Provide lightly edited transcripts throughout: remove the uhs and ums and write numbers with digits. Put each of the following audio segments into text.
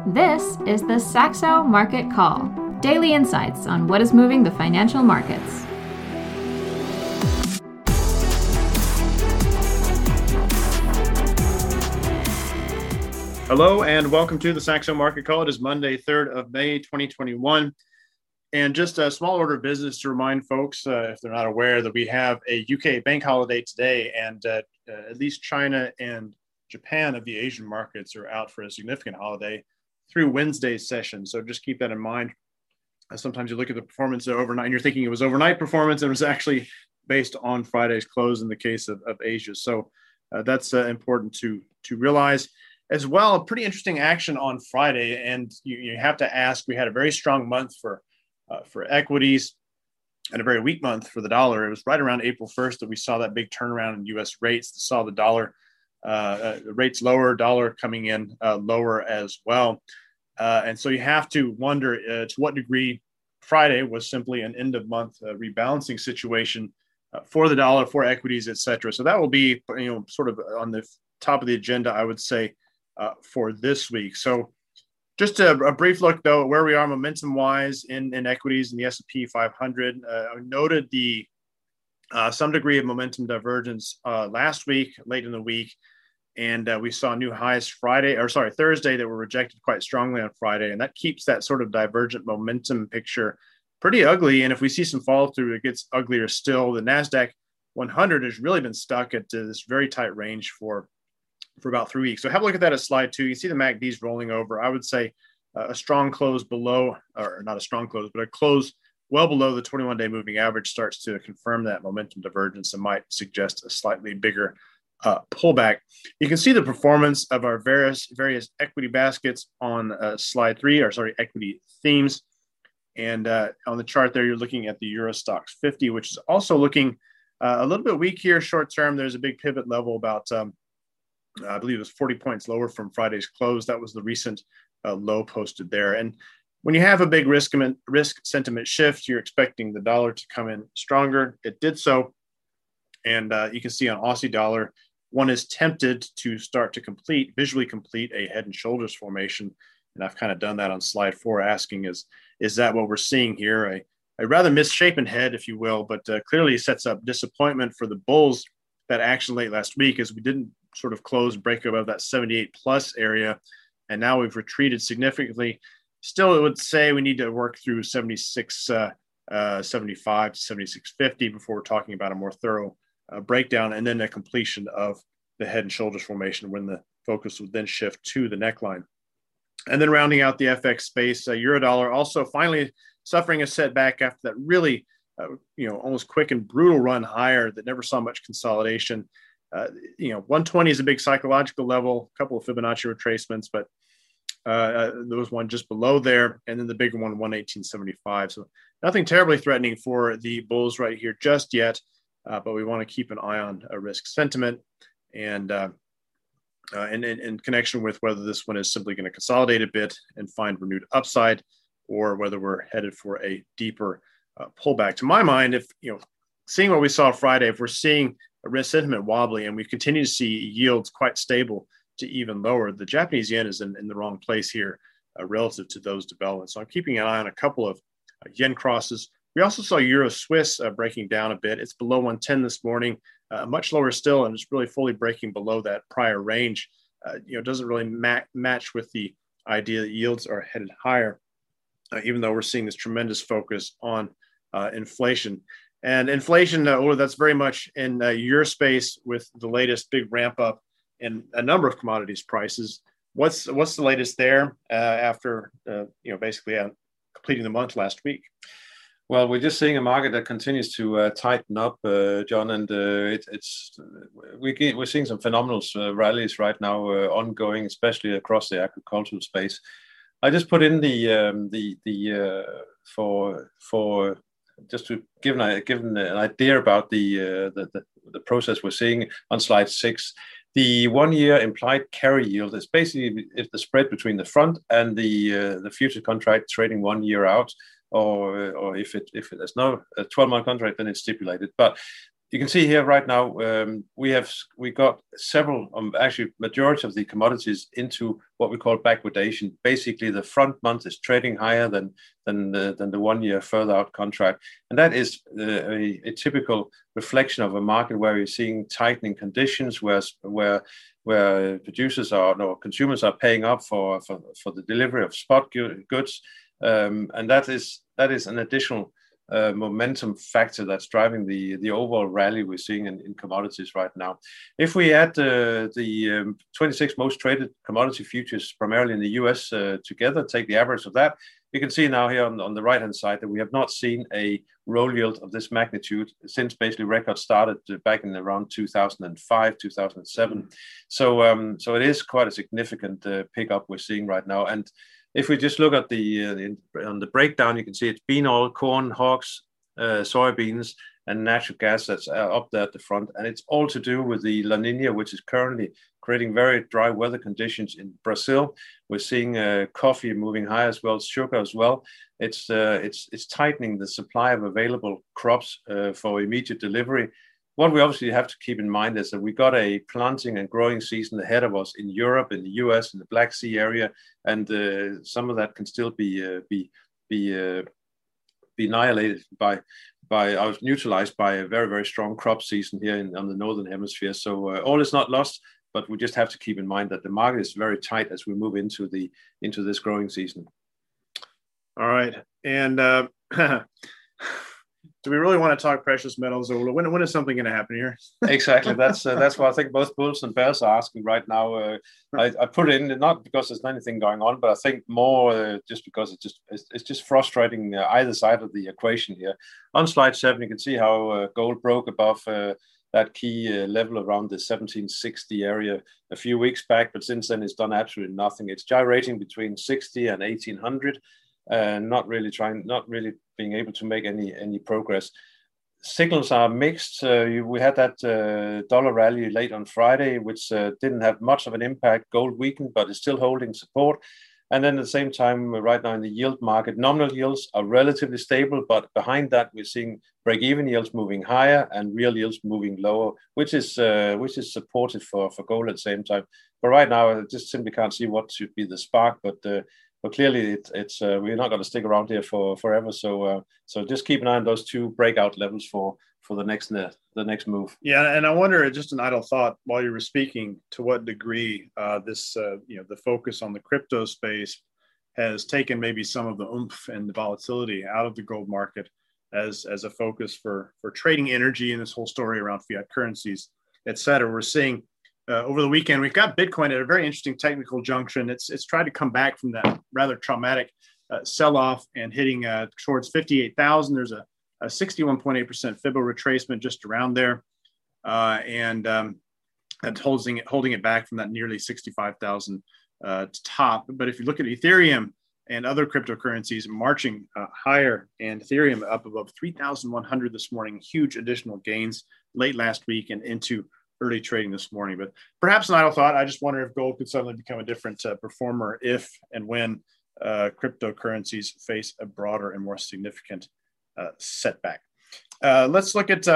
This is the Saxo Market Call, daily insights on what is moving the financial markets. Hello and welcome to the Saxo Market Call. It is Monday, 3rd of May, 2021. And just a small order of business to remind folks, if they're not aware, that we have a UK bank holiday today, and at least China and Japan of the Asian markets are out for a significant holiday through Wednesday's session. So just keep that in mind. Sometimes you look at the performance overnight and you're thinking it was overnight performance, and it was actually based on Friday's close in the case of Asia. So that's important to realize. As well, pretty interesting action on Friday, and you have to ask. We had a very strong month for equities and a very weak month for the dollar. It was right around April 1st that we saw that big turnaround in U.S. rates. Saw the dollar rates lower, dollar coming in lower as well, and so you have to wonder to what degree Friday was simply an end of month rebalancing situation for the dollar, for equities, etc. So that will be sort of on the top of the agenda, I would say. For this week. So just a brief look, though, at where we are momentum-wise in equities in the S&P 500. I noted the some degree of momentum divergence last week, late in the week, and we saw new highs Thursday that were rejected quite strongly on Friday, and that keeps that sort of divergent momentum picture pretty ugly. And if we see some follow-through, it gets uglier still. The NASDAQ 100 has really been stuck at this very tight range for about 3 weeks. So have a look at that at slide 2. You see the MACDs rolling over. I would say a strong close below, or not a strong close, but a close well below the 21-day moving average starts to confirm that momentum divergence and might suggest a slightly bigger pullback. You can see the performance of our various equity baskets on slide 3, equity themes. And on the chart there, you're looking at the Euro Stoxx 50, which is also looking a little bit weak here short term. There's a big pivot level about I believe it was 40 points lower from Friday's close. That was the recent low posted there. And when you have a big risk sentiment shift, you're expecting the dollar to come in stronger. It did so. And you can see on Aussie dollar, one is tempted to start to visually complete a head and shoulders formation. And I've kind of done that on slide 4, asking is that what we're seeing here? A rather misshapen head, if you will, but clearly sets up disappointment for the bulls. That action late last week, as we didn't sort of break above that 78 plus area. And now we've retreated significantly. Still, it would say we need to work through 76, 75 to 76.50 before we're talking about a more thorough breakdown, and then a completion of the head and shoulders formation when the focus would then shift to the neckline. And then rounding out the FX space, Eurodollar also finally suffering a setback after that really almost quick and brutal run higher that never saw much consolidation. 120 is a big psychological level, a couple of Fibonacci retracements, but there was one just below there, and then the bigger one, 118.75. So nothing terribly threatening for the bulls right here just yet, but we want to keep an eye on risk sentiment and in connection with whether this one is simply going to consolidate a bit and find renewed upside, or whether we're headed for a deeper pullback. To my mind, if seeing what we saw Friday, if we're seeing a risk sentiment wobbly and we continue to see yields quite stable to even lower, the Japanese yen is in the wrong place here relative to those developments. So I'm keeping an eye on a couple of yen crosses. We also saw Euro Swiss breaking down a bit. It's below 110 this morning, much lower still, and it's really fully breaking below that prior range. Doesn't really match with the idea that yields are headed higher, even though we're seeing this tremendous focus on inflation. And inflation, that's very much in your space with the latest big ramp up in a number of commodities prices. What's the latest there after basically completing the month last week? Well, we're just seeing a market that continues to tighten up, John, and we're seeing some phenomenal rallies right now ongoing, especially across the agricultural space. I just put in for just to give an idea about the process we're seeing on slide 6. The 1-year implied carry yield is basically if the spread between the front and the future contract trading 1 year out, or if there's no 12-month contract, then it's stipulated. But You can see here right now, we got several, actually majority of the commodities into what we call backwardation. Basically, the front month is trading higher than the 1 year further out contract, and that is a typical reflection of a market where you're seeing tightening conditions, where producers consumers are paying up for the delivery of spot goods, and that is an additional momentum factor that's driving the overall rally we're seeing in commodities right now. If we add the 26 most traded commodity futures, primarily in the US, together, take the average of that, you can see now here on the right hand side that we have not seen a roll yield of this magnitude since basically records started back in around 2005, 2007. So it is quite a significant pickup we're seeing right now. And if we just look at on the breakdown, you can see it's bean oil, corn, hogs, soybeans, and natural gas that's up there at the front. And it's all to do with the La Nina, which is currently creating very dry weather conditions in Brazil. We're seeing coffee moving high as well, sugar as well. It's tightening the supply of available crops for immediate delivery. What we obviously have to keep in mind is that we got a planting and growing season ahead of us in Europe, in the US, in the Black Sea area, and some of that can still be annihilated neutralized by a very, very strong crop season here on the northern hemisphere. So all is not lost, but we just have to keep in mind that the market is very tight as we move into this growing season. All right, and do we really want to talk precious metals, or when is something going to happen here? Exactly. That's what I think both bulls and bears are asking right now. I put it in not because there's anything going on, but I think more just because it's just frustrating either side of the equation here. On slide 7, you can see how gold broke above that key level around the 1760 area a few weeks back, but since then it's done absolutely nothing. It's gyrating between 60 and 1800. Not really being able to make any progress. Signals are mixed. We had that dollar rally late on Friday, which didn't have much of an impact. Gold weakened, but is still holding support. And then at the same time, right now in the yield market, nominal yields are relatively stable, but behind that, we're seeing break-even yields moving higher and real yields moving lower, which is supportive for gold at the same time. But right now, I just simply can't see what should be the spark. But clearly, it's we're not going to stick around here for forever. So just keep an eye on those two breakout levels for the next move. Yeah, and I wonder, just an idle thought while you were speaking, to what degree the focus on the crypto space has taken maybe some of the oomph and the volatility out of the gold market as a focus for trading energy in this whole story around fiat currencies, et cetera. We're seeing over the weekend, we've got Bitcoin at a very interesting technical junction. It's tried to come back from that rather traumatic sell-off and hitting towards 58,000. There's a 61.8% Fibbo retracement just around there, and holding it back from that nearly 65,000 top. But if you look at Ethereum and other cryptocurrencies marching higher, and Ethereum up above 3,100 this morning, huge additional gains late last week and into early trading this morning. But perhaps an idle thought, I just wonder if gold could suddenly become a different performer if and when cryptocurrencies face a broader and more significant setback. Let's look at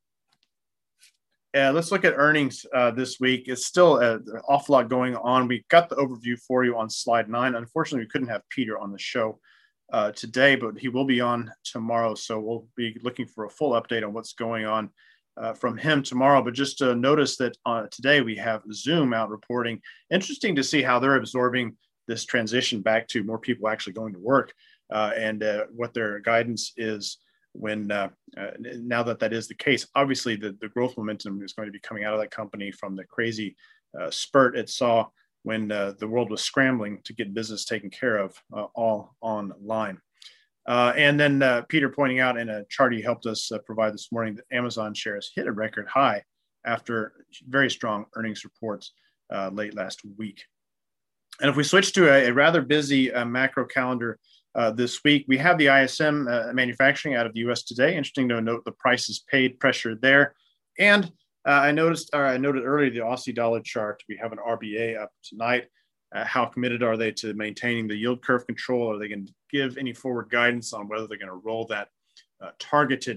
earnings this week. It's still an awful lot going on. We got the overview for you on slide 9. Unfortunately, we couldn't have Peter on the show today, but he will be on tomorrow. So we'll be looking for a full update on what's going on from him tomorrow. But just notice that today we have Zoom out reporting. Interesting to see how they're absorbing this transition back to more people actually going to work, and what their guidance is when now that is the case. Obviously, the growth momentum is going to be coming out of that company from the crazy spurt it saw when the world was scrambling to get business taken care of all online. And then Peter pointing out in a chart he helped us provide this morning that Amazon shares hit a record high after very strong earnings reports late last week. And if we switch to a rather busy macro calendar this week, we have the ISM manufacturing out of the U.S. today. Interesting to note the prices paid pressure there. And I noted earlier the Aussie dollar chart. We have an RBA up tonight. How committed are they to maintaining the yield curve control? Are they going to give any forward guidance on whether they're going to roll that targeted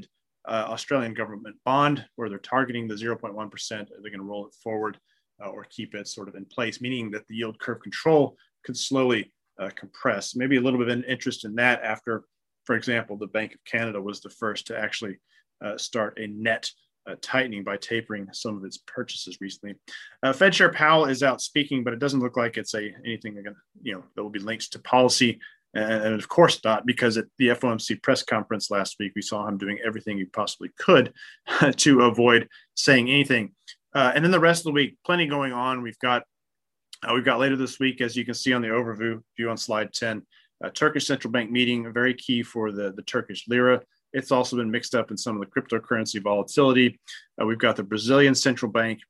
Australian government bond, where they're targeting the 0.1%. They're going to roll it forward or keep it sort of in place, meaning that the yield curve control could slowly compress. Maybe a little bit of an interest in that after, for example, the Bank of Canada was the first to actually start a net tightening by tapering some of its purchases recently. Fed Chair Powell is out speaking, but it doesn't look like it's anything that will be linked to policy. And of course not, because at the FOMC press conference last week, we saw him doing everything he possibly could to avoid saying anything. And then the rest of the week, plenty going on. We've got later this week, as you can see on the overview on slide 10, a Turkish central bank meeting, very key for the Turkish lira. It's also been mixed up in some of the cryptocurrency volatility. We've got the Brazilian central bank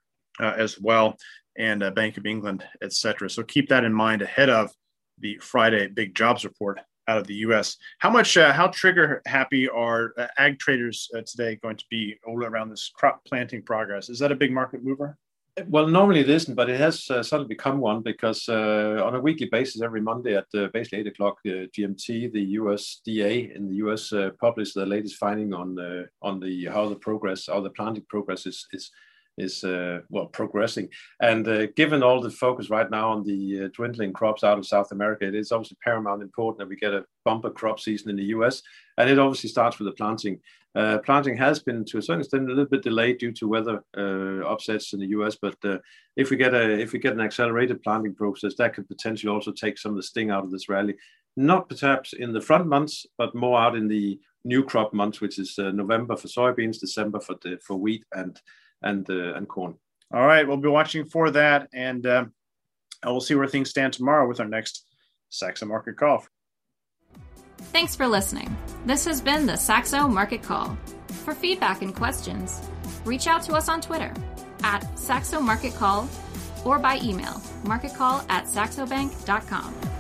as well, and Bank of England, et cetera. So keep that in mind ahead of the Friday big jobs report out of the U.S. How trigger happy are ag traders today going to be all around this crop planting progress? Is that a big market mover? Well, normally it isn't, but it has suddenly become one because on a weekly basis, every Monday at basically 8 o'clock GMT, the USDA in the US publishes the latest finding on how the planting progress is progressing. And given all the focus right now on the dwindling crops out of South America, it is obviously paramount important that we get a bumper crop season in the US. And it obviously starts with the planting. Planting has been, to a certain extent, a little bit delayed due to weather upsets in the US. But if we get an accelerated planting process, that could potentially also take some of the sting out of this rally. Not perhaps in the front months, but more out in the new crop months, which is November for soybeans, December for wheat and corn. All right, we'll be watching for that, and we'll see where things stand tomorrow with our next Saxo Market Call. Thanks for listening. This has been the Saxo Market Call. For feedback and questions, reach out to us on Twitter @Saxo Market Call or by email marketcall@saxobank.com.